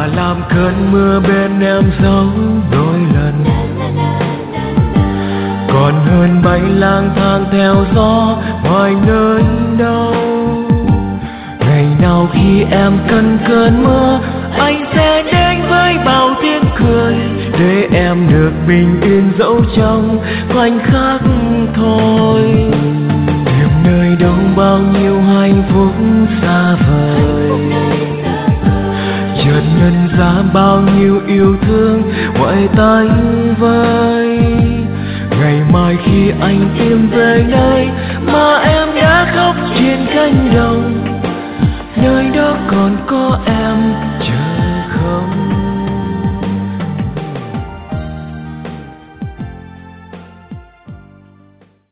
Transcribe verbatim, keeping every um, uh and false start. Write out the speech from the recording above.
và làm cơn mưa bên em dấu đôi lần, còn hơn bay lang thang theo gió hoài nơi đâu. Ngày nào khi em cần cơn mưa, anh sẽ đến với bao tiếng cười, để em được bình yên dẫu trong khoảnh khắc thôi. Tìm nơi đâu bao nhiêu hạnh phúc xa vời, chợt nhận ra bao nhiêu yêu thương ngoại tanh vơi. Ngày mai khi anh tìm về nơi mà em đã khóc trên cánh đồng, nơi đó còn có em